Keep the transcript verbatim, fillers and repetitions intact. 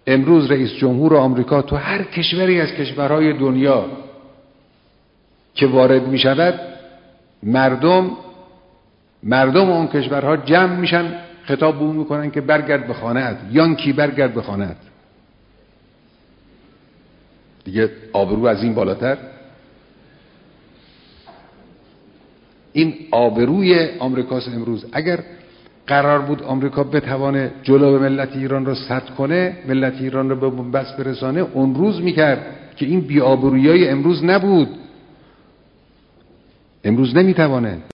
امروز رئیس جمهور آمریکا تو هر کشوری از کشورهای دنیا که وارد می شود، مردم مردم اون کشورها جمع میشن خطاب به اون میکنن که برگرد به خانه‌ات، یانکی برگرد به خانه‌ات. دیگه آبرو از این بالاتر؟ این آبروی آمریکاست امروز. اگر قرار بود آمریکا بتوانه جلو ملت ایران رو سد کنه، ملت ایران رو به بنبست برسانه، اون روز میکرد که این بی‌آبرویی امروز نبود. امروز نمیتوانه.